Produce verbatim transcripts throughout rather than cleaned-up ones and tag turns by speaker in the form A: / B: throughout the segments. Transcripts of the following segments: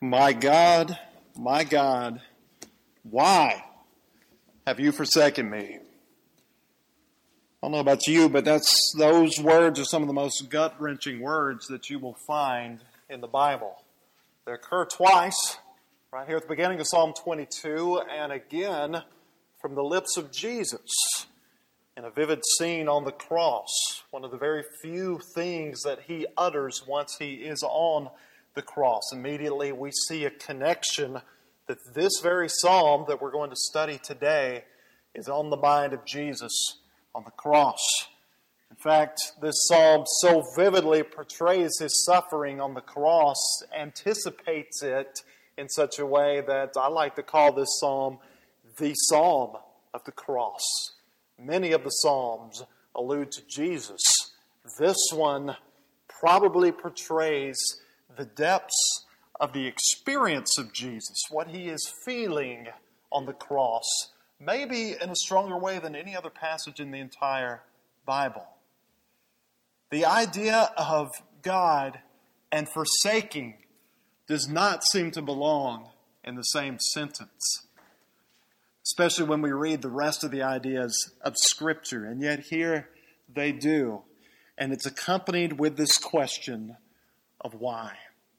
A: My God, my God, why have you forsaken me? I don't know about you, but that's those words are some of the most gut-wrenching words that you will find in the Bible. They occur twice, right here at the beginning of Psalm twenty-two, and again from the lips of Jesus in a vivid scene on the cross, one of the very few things that he utters once he is on the cross. Immediately we see a connection that this very psalm that we're going to study today is on the mind of Jesus on the cross. In fact, this psalm so vividly portrays his suffering on the cross, anticipates it in such a way that I like to call this psalm the Psalm of the Cross. Many of the psalms allude to Jesus. This one probably portrays the depths of the experience of Jesus, what he is feeling on the cross, maybe in a stronger way than any other passage in the entire Bible. The idea of God and forsaking does not seem to belong in the same sentence, especially when we read the rest of the ideas of Scripture, and yet here they do, and it's accompanied with this question of why.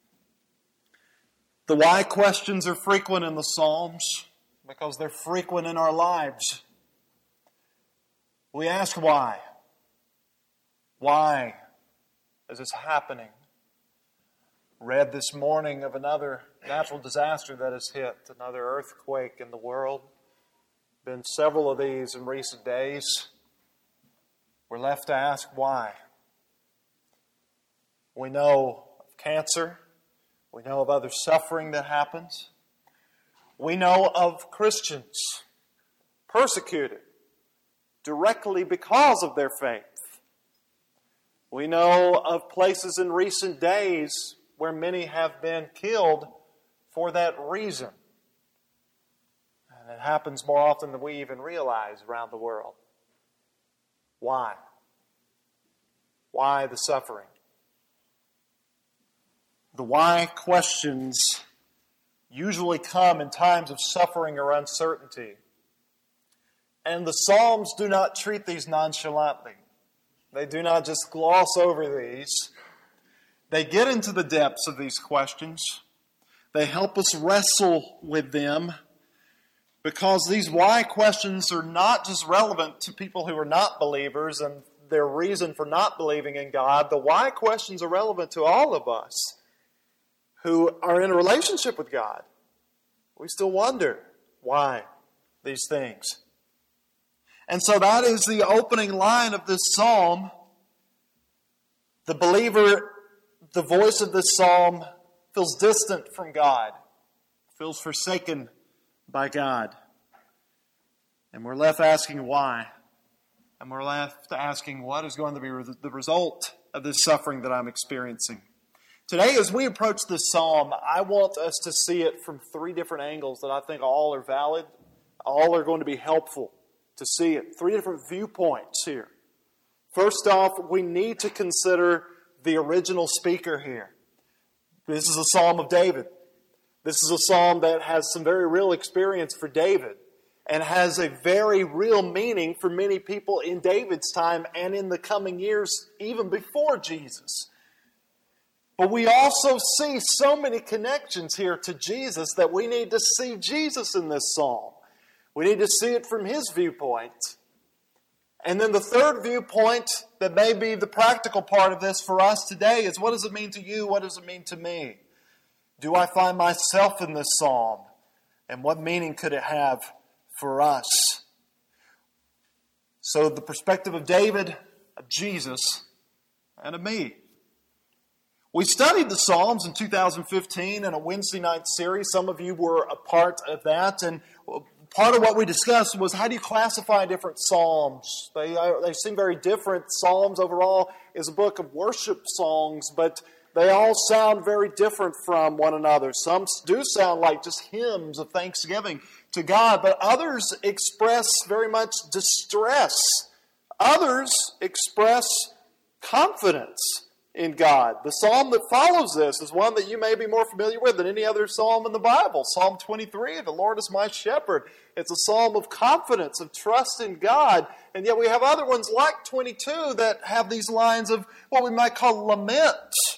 A: The why questions are frequent in the Psalms because they're frequent in our lives. We ask why. Why is this happening? Read this morning of another natural disaster that has hit, another earthquake in the world. Been several of these in recent days. We're left to ask why. We know of cancer. We know of other suffering that happens. We know of Christians persecuted directly because of their faith. We know of places in recent days where many have been killed for that reason. And it happens more often than we even realize around the world. Why? Why the suffering? The why questions usually come in times of suffering or uncertainty. And the Psalms do not treat these nonchalantly. They do not just gloss over these. They get into the depths of these questions. They help us wrestle with them because these why questions are not just relevant to people who are not believers and their reason for not believing in God. The why questions are relevant to all of us who are in a relationship with God. We still wonder why these things. And so that is the opening line of this psalm. The believer, the voice of this psalm feels distant from God, feels forsaken by God. And we're left asking why. And we're left asking what is going to be the result of this suffering that I'm experiencing. Today, as we approach this psalm, I want us to see it from three different angles that I think all are valid, all are going to be helpful to see it. Three different viewpoints here. First off, we need to consider the original speaker here. This is a psalm of David. This is a psalm that has some very real experience for David and has a very real meaning for many people in David's time and in the coming years, even before Jesus. But we also see so many connections here to Jesus that we need to see Jesus in this psalm. We need to see it from his viewpoint. And then the third viewpoint that may be the practical part of this for us today is, what does it mean to you? What does it mean to me? Do I find myself in this psalm? And what meaning could it have for us? So the perspective of David, of Jesus, and of me. We studied the Psalms in two thousand fifteen in a Wednesday night series. Some of you were a part of that. And part of what we discussed was, how do you classify different Psalms? They, they seem very different. Psalms overall is a book of worship songs, but they all sound very different from one another. Some do sound like just hymns of thanksgiving to God, but others express very much distress. Others express confidence. in God. The psalm that follows this is one that you may be more familiar with than any other psalm in the Bible. Psalm twenty-three, the Lord is my shepherd. It's a psalm of confidence, of trust in God. And yet we have other ones like twenty-two that have these lines of what we might call lament,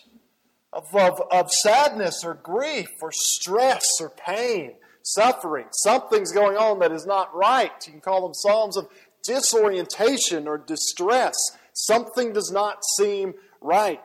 A: of, of, of sadness or grief or stress or pain, suffering. Something's going on that is not right. You can call them psalms of disorientation or distress. Something does not seem right.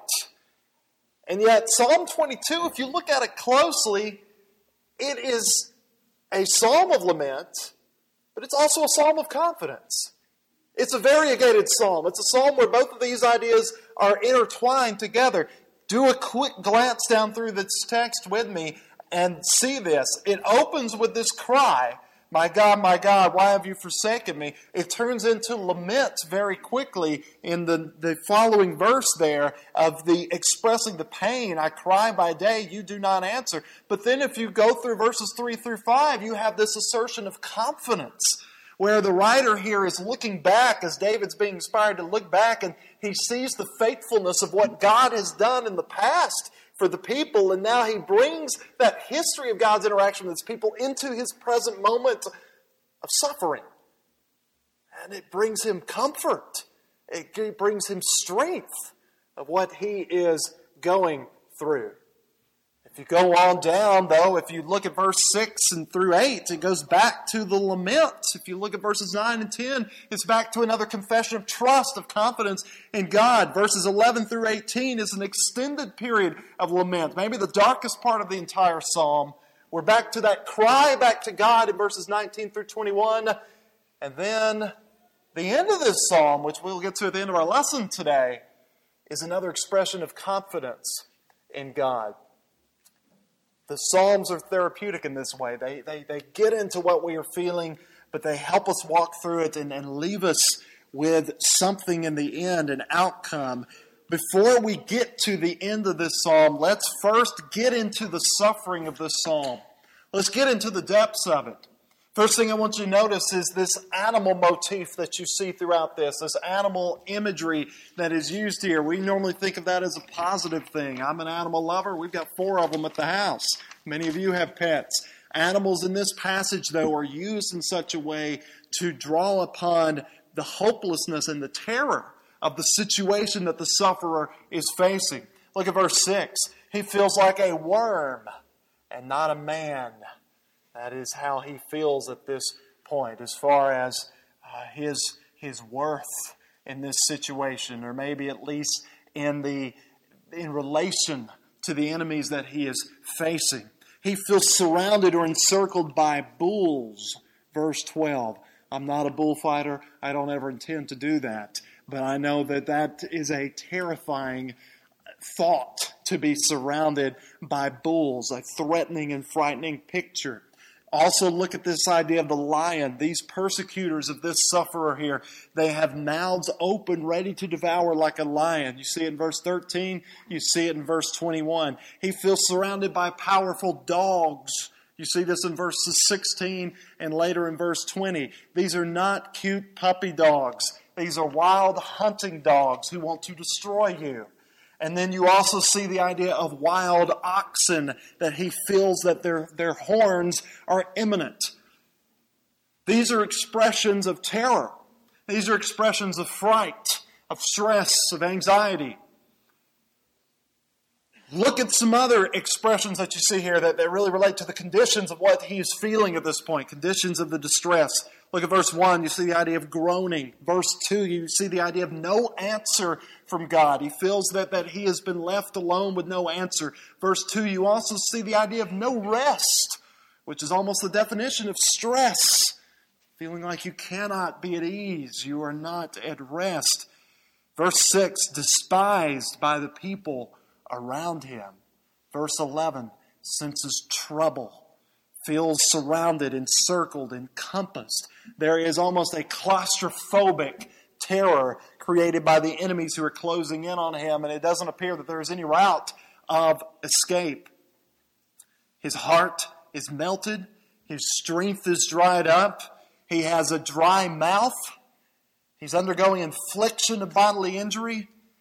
A: And yet Psalm twenty-two, if you look at it closely, it is a psalm of lament, but it's also a psalm of confidence. It's a variegated psalm. It's a psalm where both of these ideas are intertwined together. Do a quick glance down through this text with me and see this. It opens with this cry, "My God, my God, why have you forsaken me?" It turns into lament very quickly in the, the following verse there of the expressing the pain. "I cry by day, you do not answer." But then if you go through verses three through five, you have this assertion of confidence, where the writer here is looking back as David's being inspired to look back, and he sees the faithfulness of what God has done in the past for the people, and now he brings that history of God's interaction with his people into his present moment of suffering. And it brings him comfort. It brings him strength of what he is going through. If you go on down, though, if you look at verse six and through eight, it goes back to the lament. If you look at verses nine and ten, it's back to another confession of trust, of confidence in God. Verses eleven through eighteen is an extended period of lament, maybe the darkest part of the entire psalm. We're back to that cry back to God in verses nineteen through twenty-one. And then the end of this psalm, which we'll get to at the end of our lesson today, is another expression of confidence in God. The Psalms are therapeutic in this way. They, they, they get into what we are feeling, but they help us walk through it and, and leave us with something in the end, an outcome. Before we get to the end of this psalm, let's first get into the suffering of this psalm. Let's get into the depths of it. First thing I want you to notice is this animal motif that you see throughout this, this animal imagery that is used here. We normally think of that as a positive thing. I'm an animal lover. We've got four of them at the house. Many of you have pets. Animals in this passage, though, are used in such a way to draw upon the hopelessness and the terror of the situation that the sufferer is facing. Look at verse six. He feels like a worm and not a man. That is how he feels at this point as far as uh, his, his worth in this situation, or maybe at least in, the, in relation to the enemies that he is facing. He feels surrounded or encircled by bulls. Verse twelve. I'm not a bullfighter. I don't ever intend to do that. But I know that that is a terrifying thought, to be surrounded by bulls, a threatening and frightening picture. Also look at this idea of the lion. These persecutors of this sufferer here, they have mouths open, ready to devour like a lion. You see it in verse thirteen. You see it in verse twenty-one. He feels surrounded by powerful dogs. You see this in verses sixteen and later in verse twenty. These are not cute puppy dogs. These are wild hunting dogs who want to destroy you. And then you also see the idea of wild oxen, that he feels that their, their horns are imminent. These are expressions of terror. These are expressions of fright, of stress, of anxiety. Look at some other expressions that you see here that, that really relate to the conditions of what he is feeling at this point, conditions of the distress. Look at verse one, you see the idea of groaning. Verse two, you see the idea of no answer from God. He feels that, that he has been left alone with no answer. Verse two, you also see the idea of no rest, which is almost the definition of stress. Feeling like you cannot be at ease. You are not at rest. Verse six, despised by the people around him. Verse eleven, senses trouble. Feels surrounded, encircled, encompassed. There is almost a claustrophobic terror created by the enemies who are closing in on him, and it doesn't appear that there is any route of escape. His heart is melted. His strength is dried up. He has a dry mouth. He's undergoing infliction of bodily injury.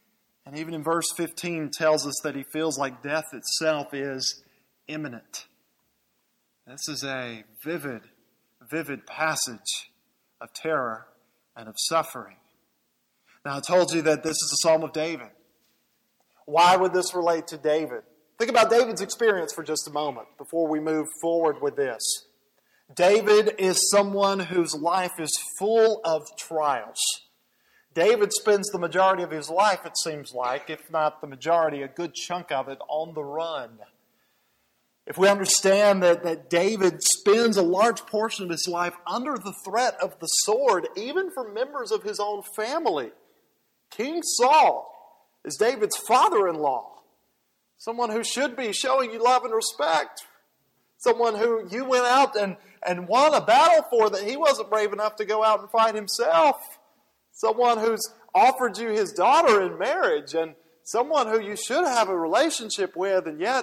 A: And even in verse fifteen tells us that he feels like death itself is imminent. This is a vivid, vivid passage of terror and of suffering. Now, I told you that this is a Psalm of David. Why would this relate to David? Think about David's experience for just a moment before we move forward with this. David is someone whose life is full of trials. David spends the majority of his life, it seems like, if not the majority, a good chunk of it, on the run. If we understand that, that David spends a large portion of his life under the threat of the sword, even from members of his own family. King Saul is David's father-in-law, someone who should be showing you love and respect, someone who you went out and, and won a battle for that he wasn't brave enough to go out and fight himself, someone who's offered you his daughter in marriage, and someone who you should have a relationship with, and yet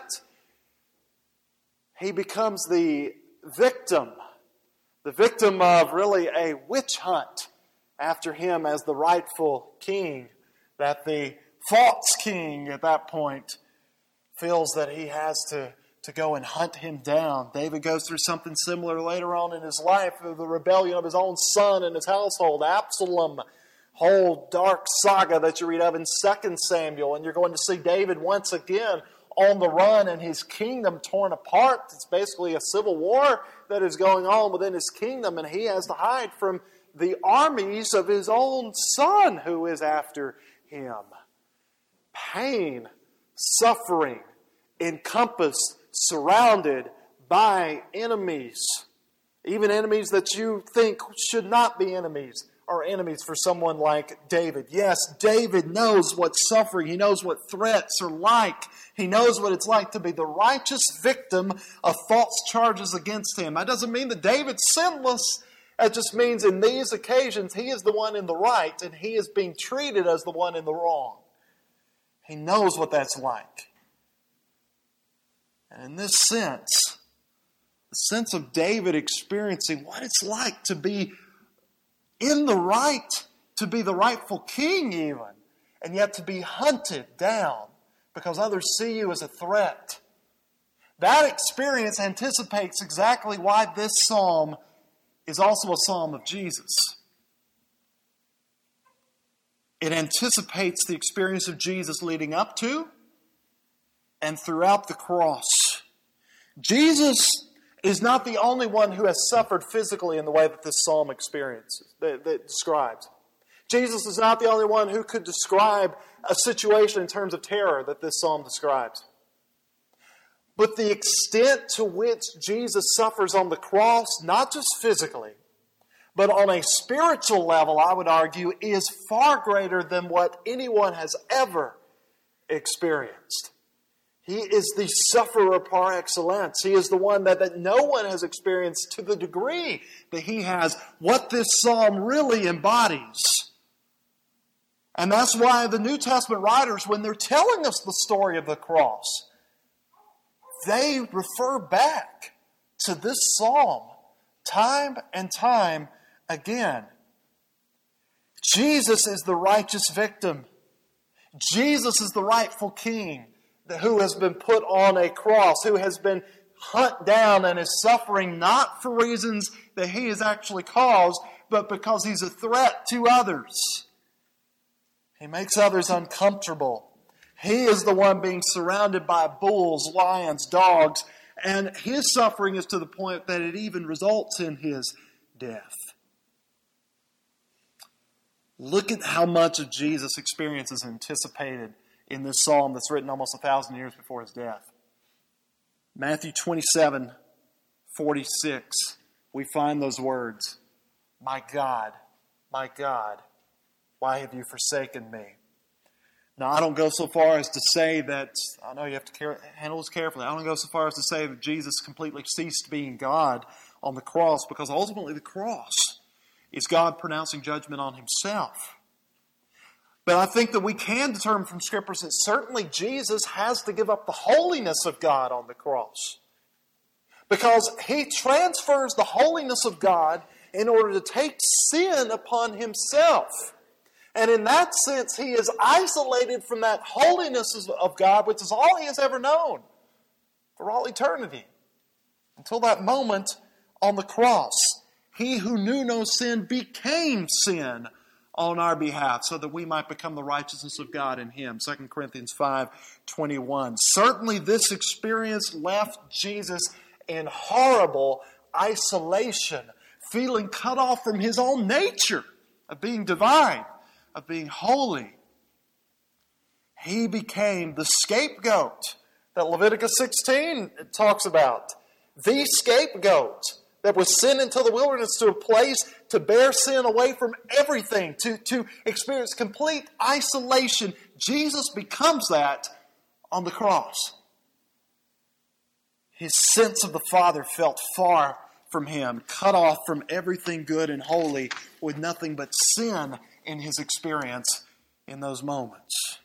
A: he becomes the victim, the victim of really a witch hunt after him as the rightful king, that the false king at that point feels that he has to, to go and hunt him down. David goes through something similar later on in his life, the rebellion of his own son and his household, Absalom, whole dark saga that you read of in Second Samuel, and you're going to see David once again on the run and his kingdom torn apart. It's basically a civil war that is going on within his kingdom, and he has to hide from the armies of his own son who is after him. Pain, suffering, encompassed, surrounded by enemies. Even enemies that you think should not be enemies are enemies for someone like David. Yes, David knows what suffering, he knows what threats are like. He knows what it's like to be the righteous victim of false charges against him. That doesn't mean that David's sinless. It just means in these occasions he is the one in the right and he is being treated as the one in the wrong. He knows what that's like. And in this sense, the sense of David experiencing what it's like to be in the right, to be the rightful king even, and yet to be hunted down because others see you as a threat. That experience anticipates exactly why this psalm is also a psalm of Jesus. It anticipates the experience of Jesus leading up to and throughout the cross. Jesus is not the only one who has suffered physically in the way that this psalm experiences, that, that describes. Jesus is not the only one who could describe a situation in terms of terror that this psalm describes. But the extent to which Jesus suffers on the cross, not just physically, but on a spiritual level, I would argue, is far greater than what anyone has ever experienced. He is the sufferer par excellence. He is the one that, that no one has experienced to the degree that he has, what this psalm really embodies. And that's why the New Testament writers, when they're telling us the story of the cross, they refer back to this psalm time and time again. Jesus is the righteous victim. Jesus is the rightful king who has been put on a cross, who has been hunted down and is suffering not for reasons that he has actually caused, but because he's a threat to others. He makes others uncomfortable. He is the one being surrounded by bulls, lions, dogs, and his suffering is to the point that it even results in his death. Look at how much of Jesus' experience is anticipated in this psalm that's written almost a thousand years before his death. Matthew twenty-seven, forty-six, we find those words, "My God, my God, why have you forsaken me?" Now, I don't go so far as to say that, I know you have to care, handle this carefully, I don't go so far as to say that Jesus completely ceased being God on the cross, because ultimately the cross is God pronouncing judgment on himself. But I think that we can determine from Scriptures that certainly Jesus has to give up the holiness of God on the cross. Because he transfers the holiness of God in order to take sin upon himself. And in that sense, he is isolated from that holiness of God, which is all he has ever known for all eternity. Until that moment on the cross, he who knew no sin became sin on our behalf so that we might become the righteousness of God in him. Second Corinthians five twenty-one. Certainly this experience left Jesus in horrible isolation, feeling cut off from his own nature of being divine, of being holy. He became the scapegoat that Leviticus sixteen talks about. The scapegoat that was sent into the wilderness to a place to bear sin away from everything, to, to experience complete isolation. Jesus becomes that on the cross. His sense of the Father felt far from him, cut off from everything good and holy, with nothing but sin in his experience in those moments.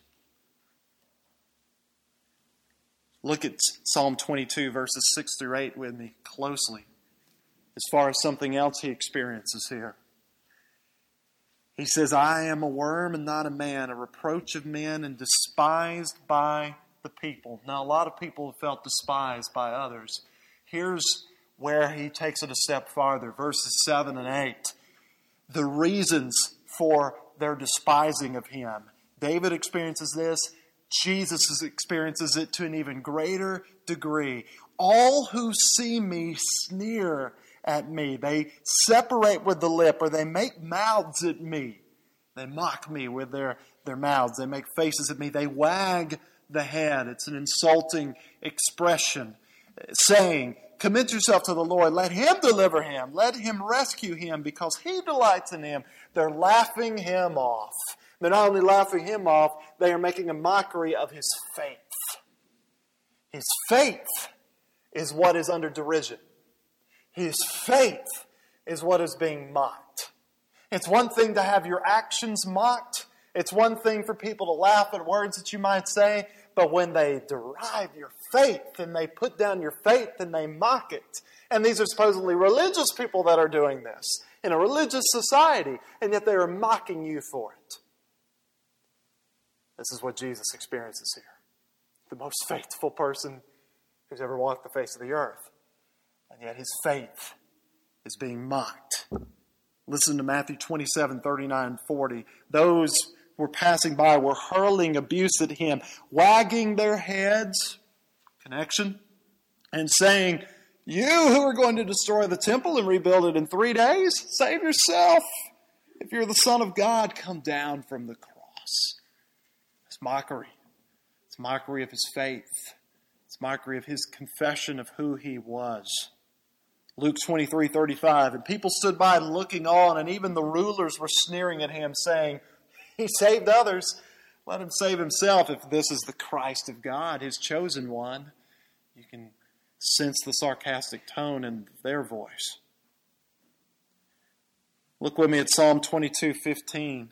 A: Look at Psalm twenty-two, verses six through eight with me closely, as far as something else he experiences here. He says, I am a worm and not a man, a reproach of men and despised by the people. Now, a lot of people have felt despised by others. Here's where he takes it a step farther, verses seven and eight. The reasons for their despising of him. David experiences this. Jesus experiences it to an even greater degree. All who see me sneer at me. They separate with the lip, or they make mouths at me. They mock me with their, their mouths. They make faces at me. They wag the head. It's an insulting expression, saying, commit yourself to the Lord. Let him deliver him. Let him rescue him, because he delights in him. They're laughing him off. They're not only laughing him off, they are making a mockery of his faith. His faith is what is under derision. His faith is what is being mocked. It's one thing to have your actions mocked. It's one thing for people to laugh at words that you might say. But when they deride your faith and they put down your faith and they mock it. And these are supposedly religious people that are doing this in a religious society. And yet they are mocking you for it. This is what Jesus experiences here. The most faithful person who's ever walked the face of the earth. And yet his faith is being mocked. Listen to Matthew twenty-seven, thirty-nine, and forty. Those who were passing by were hurling abuse at him, wagging their heads, connection, and saying, you who are going to destroy the temple and rebuild it in three days, save yourself. If you're the Son of God, come down from the cross. It's mockery. It's mockery of his faith. It's mockery of his confession of who he was. Luke twenty-three, thirty-five, and people stood by looking on, and even the rulers were sneering at him, saying, he saved others, let him save himself if this is the Christ of God, his chosen one. You can sense the sarcastic tone in their voice. Look with me at Psalm twenty-two, fifteen.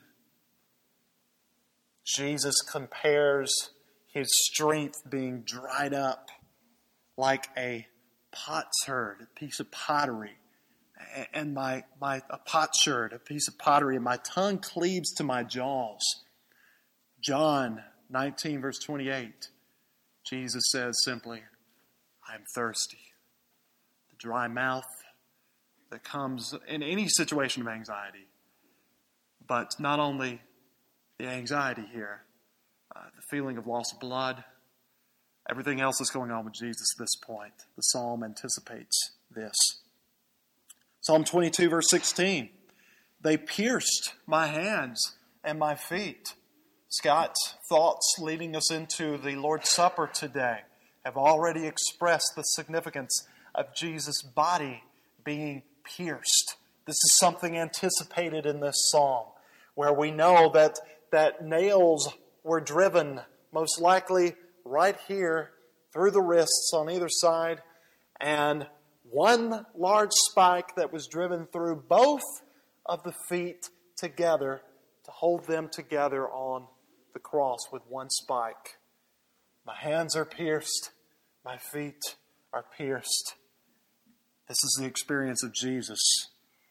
A: Jesus compares his strength being dried up like a potsherd, a piece of pottery, and my, my a potsherd, a piece of pottery, and my tongue cleaves to my jaws. John nineteen, verse twenty-eight, Jesus says simply, I am thirsty. The dry mouth that comes in any situation of anxiety, but not only the anxiety here, uh, the feeling of loss of blood, everything else that's going on with Jesus at this point. The psalm anticipates this. Psalm twenty-two, verse sixteen. They pierced my hands and my feet. Scott's thoughts leading us into the Lord's Supper today have already expressed the significance of Jesus' body being pierced. This is something anticipated in this psalm, where we know that, that nails were driven, most likely right here, through the wrists on either side, and one large spike that was driven through both of the feet together to hold them together on the cross with one spike. My hands are pierced. My feet are pierced. This is the experience of Jesus.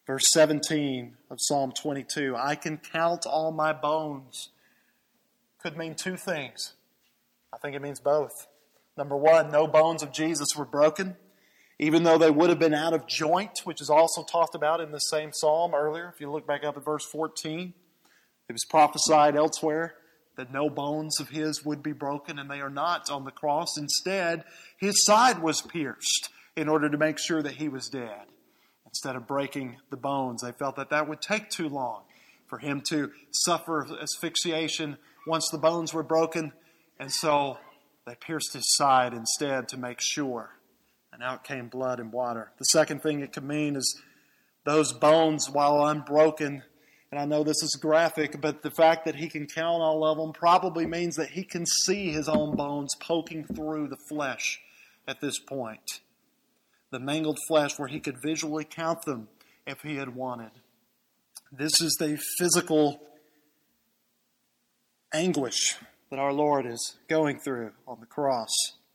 A: Verse seventeen of Psalm twenty-two, I can count all my bones. Could mean two things. I think it means both. Number one, no bones of Jesus were broken, even though they would have been out of joint, which is also talked about in the same psalm earlier. If you look back up at verse fourteen, it was prophesied elsewhere that no bones of his would be broken, and they are not on the cross. Instead, his side was pierced in order to make sure that he was dead. Instead of breaking the bones, they felt that that would take too long for him to suffer asphyxiation once the bones were broken, and so they pierced his side instead to make sure. And out came blood and water. The second thing it could mean is those bones, while unbroken, and I know this is graphic, but the fact that he can count all of them probably means that he can see his own bones poking through the flesh at this point. The mangled flesh where he could visually count them if he had wanted. This is the physical anguish that our Lord is going through on the cross.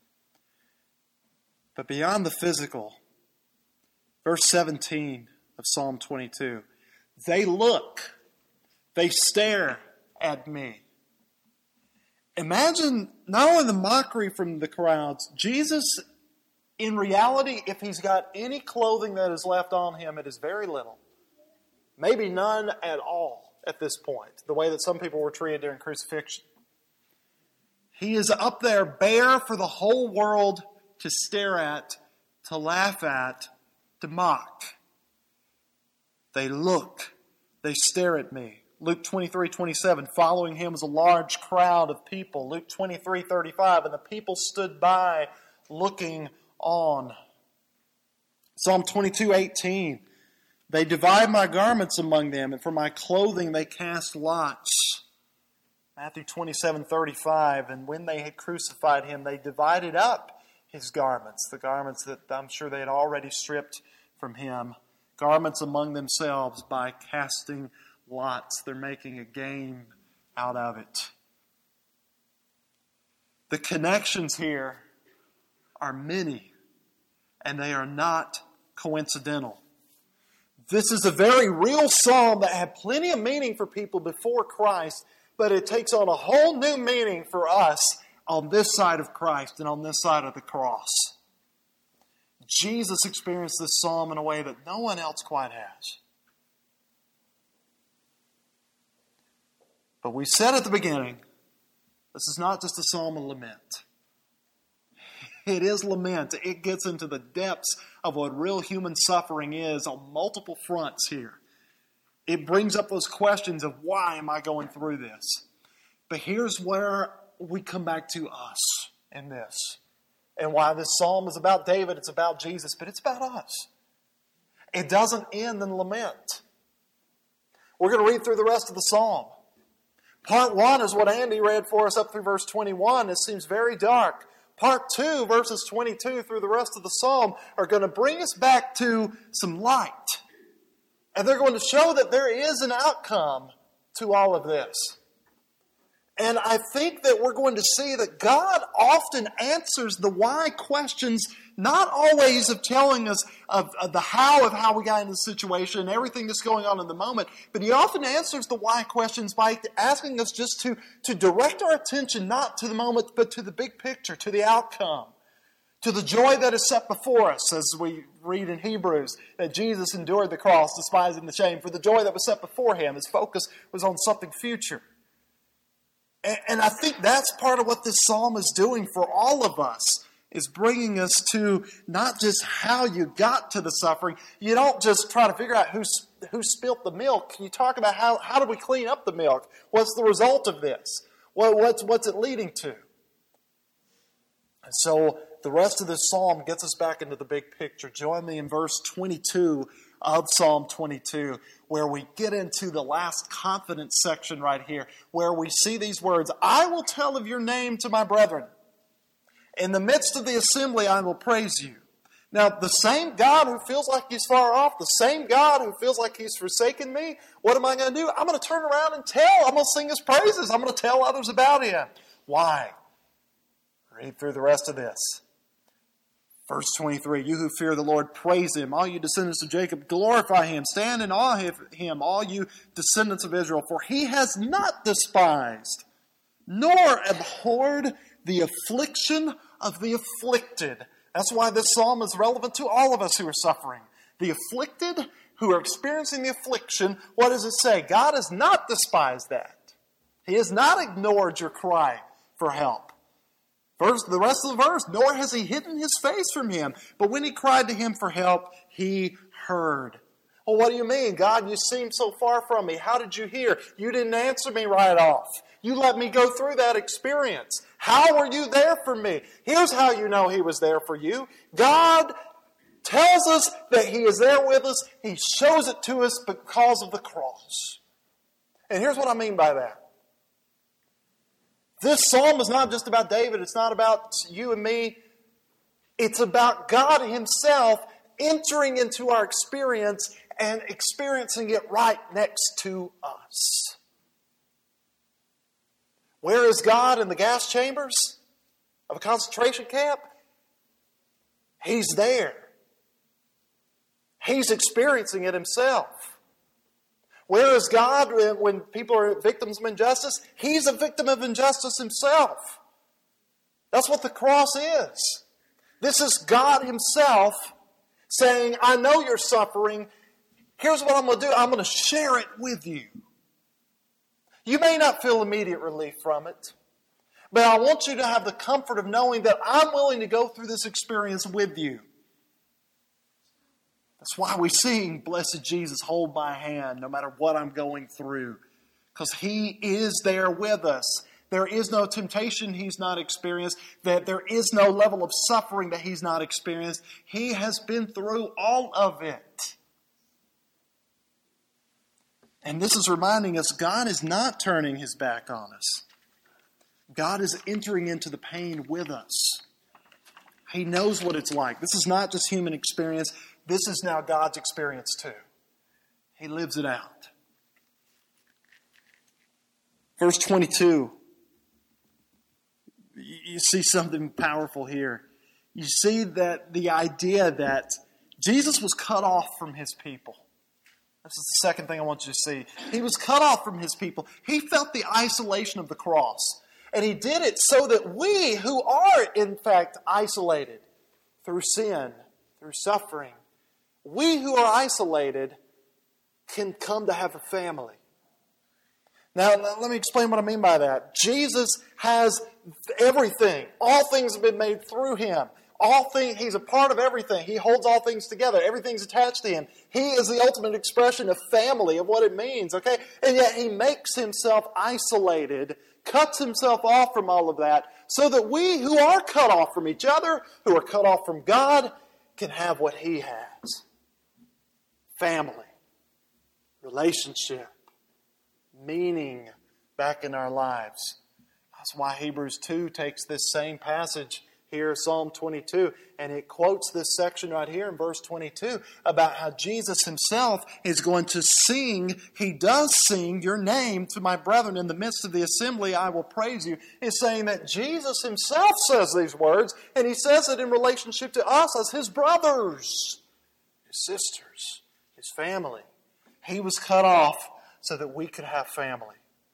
A: But beyond the physical, verse seventeen of Psalm twenty-two, they look, they stare at me. Imagine not only the mockery from the crowds, Jesus, in reality, if he's got any clothing that is left on him, it is very little. Maybe none at all at this point, the way that some people were treated during crucifixion. He is up there bare for the whole world to stare at, to laugh at, to mock. They look, they stare at me. Luke twenty-three twenty-seven, following him was a large crowd of people. Luke twenty-three thirty-five, and the people stood by looking on. Psalm twenty-two eighteen, they divide my garments among them, and for my clothing they cast lots. Matthew twenty-seven thirty-five, and when they had crucified him, they divided up his garments, the garments that I'm sure they had already stripped from him, garments among themselves by casting lots. They're making a game out of it. The connections here are many, and they are not coincidental. This is a very real psalm that had plenty of meaning for people before Christ, but it takes on a whole new meaning for us on this side of Christ and on this side of the cross. Jesus experienced this psalm in a way that no one else quite has. But we said at the beginning, this is not just a psalm of lament. It is lament. It gets into the depths of what real human suffering is on multiple fronts here. It brings up those questions of why am I going through this? But here's where we come back to us in this. And why this psalm is about David, it's about Jesus, but it's about us. It doesn't end in lament. We're going to read through the rest of the psalm. Part one is what Andy read for us up through verse twenty-one. It seems very dark. Part two, verses twenty-two through the rest of the psalm, are going to bring us back to some light. And they're going to show that there is an outcome to all of this. And I think that we're going to see that God often answers the why questions, not always of telling us of, of the how of how we got into the situation and everything that's going on in the moment, but He often answers the why questions by asking us just to, to direct our attention not to the moment, but to the big picture, to the outcome, to the joy that is set before us, as we read in Hebrews, that Jesus endured the cross, despising the shame, for the joy that was set before Him. His focus was on something future. And I think that's part of what this psalm is doing for all of us, is bringing us to not just how you got to the suffering. You don't just try to figure out who, who spilt the milk. You talk about how, how do we clean up the milk? What's the result of this? What, what's, what's it leading to? And so the rest of this psalm gets us back into the big picture. Join me in verse twenty-two of Psalm twenty-two, where we get into the last confidence section right here, where we see these words, I will tell of your name to my brethren. In the midst of the assembly, I will praise you. Now, the same God who feels like He's far off, the same God who feels like He's forsaken me, what am I going to do? I'm going to turn around and tell. I'm going to sing His praises. I'm going to tell others about Him. Why? Read through the rest of this. Verse twenty-three, you who fear the Lord, praise Him. All you descendants of Jacob, glorify Him. Stand in awe of Him, all you descendants of Israel. For He has not despised, nor abhorred the affliction of the afflicted. That's why this psalm is relevant to all of us who are suffering. The afflicted who are experiencing the affliction, what does it say? God has not despised that. He has not ignored your cry for help. Verse, the rest of the verse, nor has He hidden His face from him. But when he cried to Him for help, He heard. Well, what do you mean? God, you seem so far from me. How did you hear? You didn't answer me right off. You let me go through that experience. How were you there for me? Here's how you know He was there for you. God tells us that He is there with us. He shows it to us because of the cross. And here's what I mean by that. This psalm is not just about David. It's not about you and me. It's about God Himself entering into our experience and experiencing it right next to us. Where is God in the gas chambers of a concentration camp? He's there. He's experiencing it Himself. Where is God when people are victims of injustice? He's a victim of injustice Himself. That's what the cross is. This is God Himself saying, I know you're suffering. Here's what I'm going to do. I'm going to share it with you. You may not feel immediate relief from it, but I want you to have the comfort of knowing that I'm willing to go through this experience with you. That's why we sing, Blessed Jesus, hold my hand, no matter what I'm going through. Because He is there with us. There is no temptation He's not experienced. That there is no level of suffering that He's not experienced. He has been through all of it. And this is reminding us God is not turning His back on us. God is entering into the pain with us. He knows what it's like. This is not just human experience. This is now God's experience too. He lives it out. Verse twenty-two. You see something powerful here. You see that the idea that Jesus was cut off from His people. This is the second thing I want you to see. He was cut off from His people. He felt the isolation of the cross. And He did it so that we, who are in fact isolated through sin, through suffering, we who are isolated can come to have a family. Now, let me explain what I mean by that. Jesus has everything. All things have been made through Him. All things, He's a part of everything. He holds all things together. Everything's attached to Him. He is the ultimate expression of family, of what it means, okay? And yet He makes Himself isolated, cuts Himself off from all of that, so that we who are cut off from each other, who are cut off from God, can have what He has. Family, relationship, meaning back in our lives. That's why Hebrews two takes this same passage here, Psalm twenty-two, and it quotes this section right here in verse twenty-two about how Jesus Himself is going to sing. He does sing your name to my brethren in the midst of the assembly. I will praise you. He's saying that Jesus Himself says these words, and He says it in relationship to us as His brothers, His sisters, His family. He was cut off so that we could have family.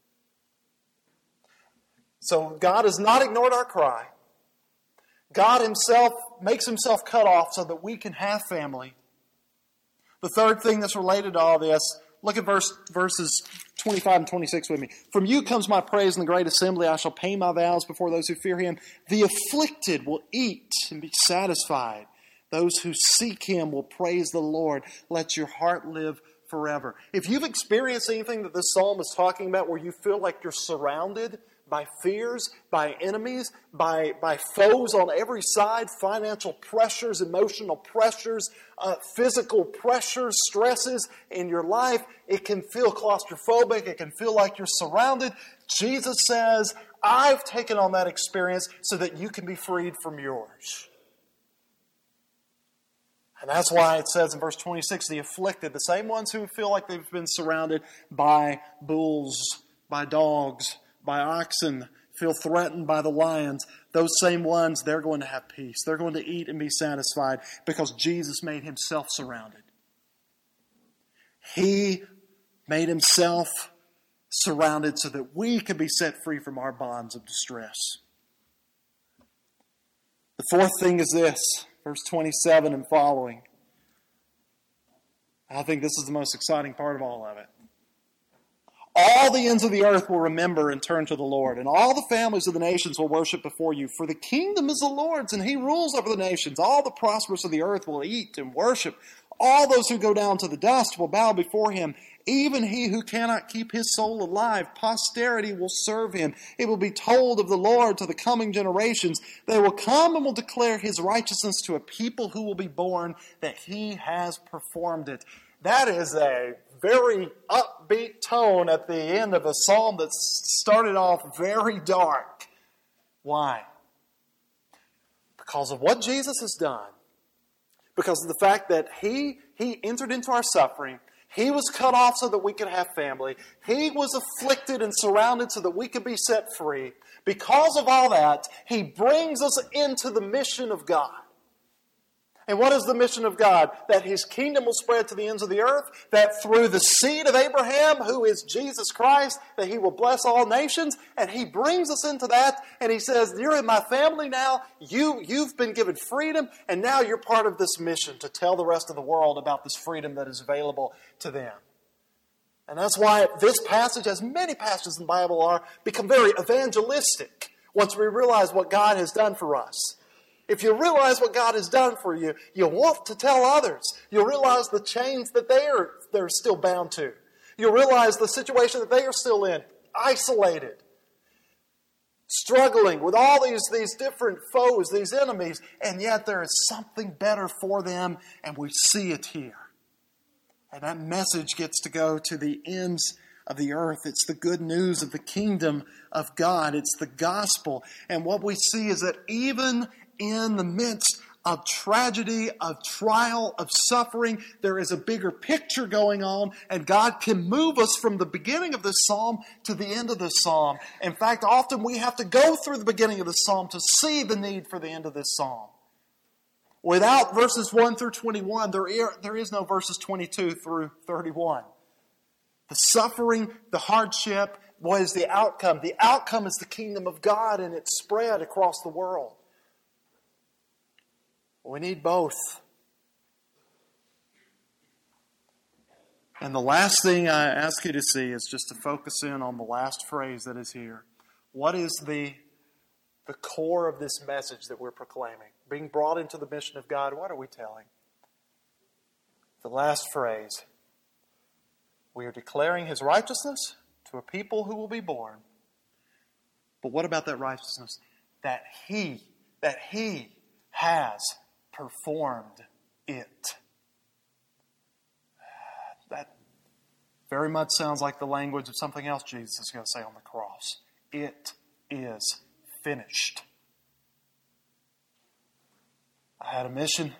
A: So God has not ignored our cry. God Himself makes Himself cut off so that we can have family. The third thing that's related to all this, look at verse, verses twenty-five and twenty-six with me. From you comes my praise in the great assembly. I shall pay my vows before those who fear Him. The afflicted will eat and be satisfied. Those who seek Him will praise the Lord. Let your heart live forever. If you've experienced anything that this psalm is talking about where you feel like you're surrounded by fears, by enemies, by, by foes on every side, financial pressures, emotional pressures, uh, physical pressures, stresses in your life, it can feel claustrophobic, it can feel like you're surrounded. Jesus says, I've taken on that experience so that you can be freed from yours. And that's why it says in verse twenty-six, the afflicted, the same ones who feel like they've been surrounded by bulls, by dogs, by oxen, feel threatened by the lions, those same ones, they're going to have peace. They're going to eat and be satisfied because Jesus made himself surrounded. He made himself surrounded so that we could be set free from our bonds of distress. The fourth thing is this, verse twenty-seven and following. I think this is the most exciting part of all of it. All the ends of the earth will remember and turn to the Lord, and all the families of the nations will worship before you. For the kingdom is the Lord's, and he rules over the nations. All the prosperous of the earth will eat and worship. All those who go down to the dust will bow before him. Even he who cannot keep his soul alive, posterity will serve him. It will be told of the Lord to the coming generations. They will come and will declare his righteousness to a people who will be born, that he has performed it. That is a very upbeat tone at the end of a psalm that started off very dark. Why? Because of what Jesus has done. Because of the fact that he, he entered into our suffering. He was cut off so that we could have family. He was afflicted and surrounded so that we could be set free. Because of all that, he brings us into the mission of God. And what is the mission of God? That his kingdom will spread to the ends of the earth, that through the seed of Abraham, who is Jesus Christ, that he will bless all nations, and he brings us into that, and he says, you're in my family now, you, you've been given freedom, and now you're part of this mission to tell the rest of the world about this freedom that is available to them. And that's why this passage, as many passages in the Bible are, become very evangelistic once we realize what God has done for us. If you realize what God has done for you, you'll want to tell others. You'll realize the chains that they are, they're still bound to. You'll realize the situation that they are still in, isolated, struggling with all these, these different foes, these enemies, and yet there is something better for them, and we see it here. And that message gets to go to the ends of the earth. It's the good news of the kingdom of God. It's the gospel. And what we see is that even in the midst of tragedy, of trial, of suffering, there is a bigger picture going on, and God can move us from the beginning of this psalm to the end of this psalm. In fact, often we have to go through the beginning of this psalm to see the need for the end of this psalm. Without verses one through twenty-one, there is no verses twenty-two through thirty-one. The suffering, the hardship, what is the outcome? The outcome is the kingdom of God, and it's spread across the world. We need both. And the last thing I ask you to see is just to focus in on the last phrase that is here. What is the, the core of this message that we're proclaiming? Being brought into the mission of God, what are we telling? The last phrase. We are declaring his righteousness to a people who will be born. But what about that righteousness? That he, that he has performed it. That very much sounds like the language of something else Jesus is going to say on the cross. It is finished. I had a mission.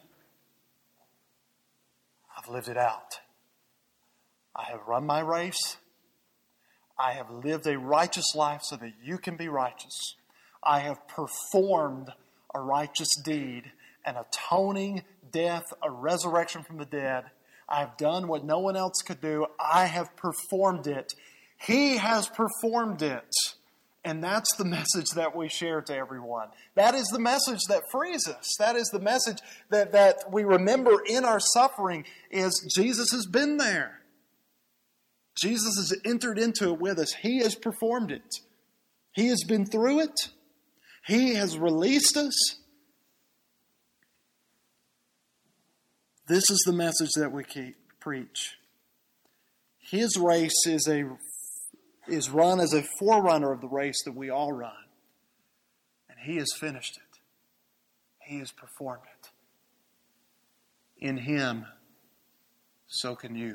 A: I've lived it out. I have run my race. I have lived a righteous life so that you can be righteous. I have performed a righteous deed, an atoning death, a resurrection from the dead. I have done what no one else could do. I have performed it. He has performed it. And that's the message that we share to everyone. That is the message that frees us. That is the message that, that we remember in our suffering is Jesus has been there. Jesus has entered into it with us. He has performed it. He has been through it. He has released us. This is the message that we keep, preach. His race is a is run as a forerunner of the race that we all run. And he has finished it. He has performed it. In him, so can you.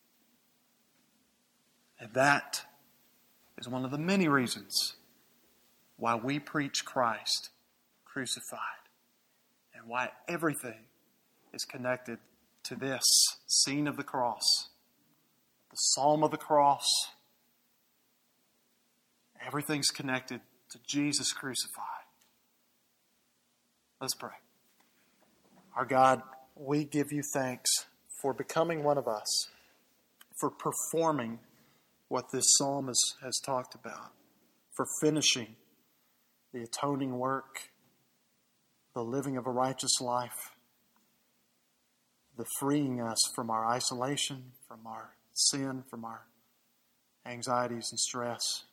A: And that is one of the many reasons why we preach Christ crucified. And why everything is connected to this scene of the cross. The psalm of the cross. Everything's connected to Jesus crucified. Let's pray. Our God, we give you thanks for becoming one of us, for performing what this psalm has, has talked about, for finishing the atoning work, the living of a righteous life, the freeing us from our isolation, from our sin, from our anxieties and stress.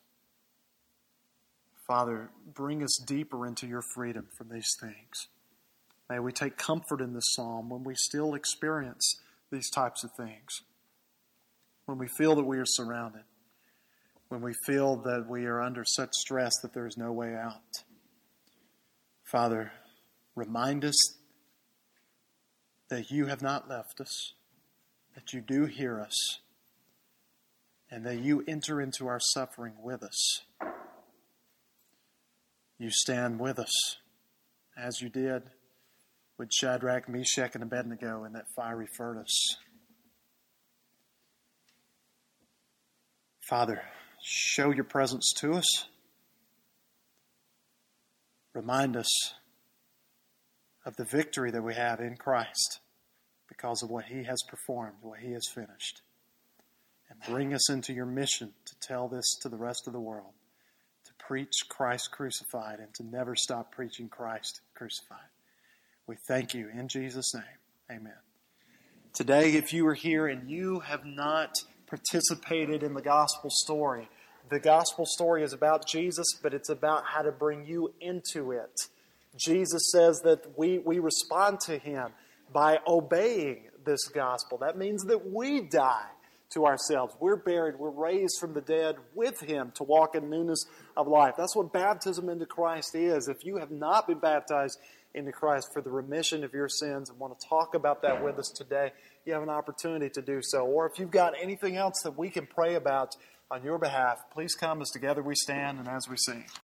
A: Father, bring us deeper into your freedom from these things. May we take comfort in this psalm when we still experience these types of things, when we feel that we are surrounded, when we feel that we are under such stress that there is no way out. Father, remind us that you have not left us, that you do hear us, and that you enter into our suffering with us. You stand with us, as you did with Shadrach, Meshach, and Abednego in that fiery furnace. Father, show your presence to us. Remind us of the victory that we have in Christ because of what he has performed, what he has finished. And bring us into your mission to tell this to the rest of the world, to preach Christ crucified and to never stop preaching Christ crucified. We thank you in Jesus' name. Amen. Today, if you are here and you have not participated in the gospel story, the gospel story is about Jesus, but it's about how to bring you into it. Jesus says that we, we respond to him by obeying this gospel. That means that we die to ourselves. We're buried. We're raised from the dead with him to walk in newness of life. That's what baptism into Christ is. If you have not been baptized into Christ for the remission of your sins and want to talk about that with us today, you have an opportunity to do so. Or if you've got anything else that we can pray about on your behalf, please come as together we stand and as we sing.